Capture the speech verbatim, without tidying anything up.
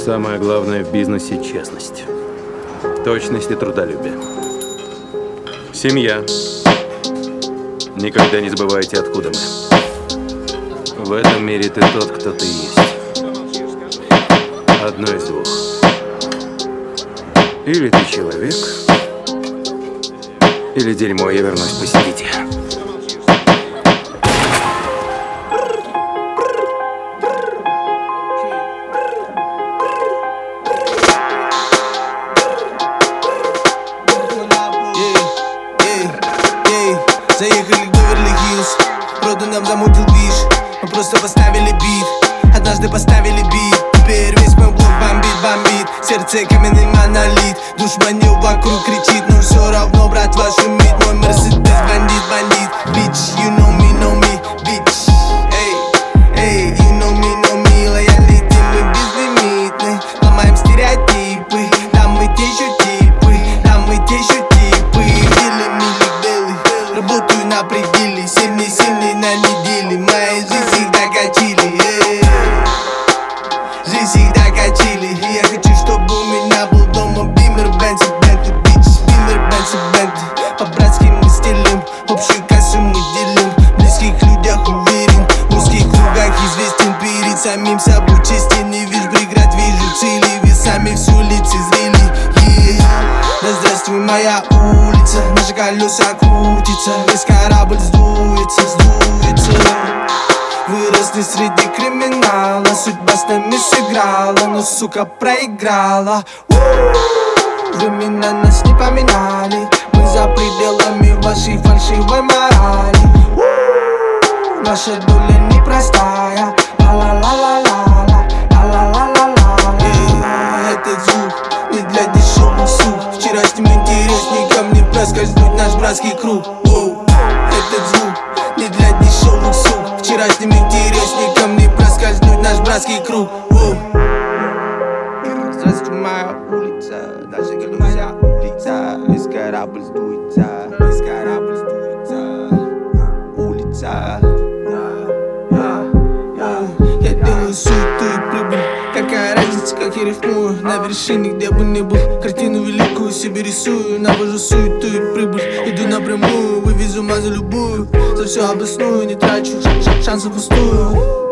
Самое главное в бизнесе — честность, точность и трудолюбие. Семья. Никогда не забывайте, откуда мы. В этом мире ты тот, кто ты есть. Одно из двух. Или ты человек, или дерьмо, я вернусь, посидите. Заехали в Беверли-Хиллз, роду нам замутил движ. Мы просто поставили бит, однажды поставили бит. Теперь весь мой блок бомбит, бомбит. Сердце каменный монолит, душманил вокруг кричит, но все равно, братва, шумит. Мой Мерседес бандит, бандит. Bitch, you know me, know me, bitch. Эй, эй, you know me, know me. Лоялити мы безлимитны, ломаем стереотипы. Да мы те еще типы, да мы те еще типы. Дели милик белый, работаю на пределе. Сильный, сильный на неделе. Моя жизнь всегда качили, эй. Жизнь всегда качили. И я хочу, чтобы у меня был дома Бимер, Бенц и Бентли, bitch. Бимер, Бенц и Бентли. По-братски мы стелим, общую кассу мы делим. В близких людях уверен, в узких кругах известен. Перед самим собой честен. Не вижу преград, вижу цели. Вы сами все лицезрели, yeah. Да здравствуй моя улица, наши колеса крутятся. Весь корабль сдуется, сдуется. Выросли среди криминала, судьба с нами сыграла, но, сука, проиграла. У-у-у. Времена нас не поминали, мы за пределами вашей фальшивой морали. У-у-у. Наша доля непростая, ла-ла-ла-ла-ла, ла-ла-ла-ла-ла. Этот звук не для дешевых сук. Вчерашним интересникам не проскользнуть наш братский круг. Воу. Этот звук не для дешевых сук. Вчерашним интересникам не проскользнуть наш братский круг. Воу. Здравствуй, моя улица, даже колеса улица. Весь корабль сдуется, весь корабль сдуется. Улица. Я делаю суету и прибыль. Какая разница, как я рифмую? На вершине, где бы ни был, картину великую себе рисую. Навожу суету и прибыль, иду напрямую. Вывезу ума за любую, за все обосную. Не трачу шансов пустую.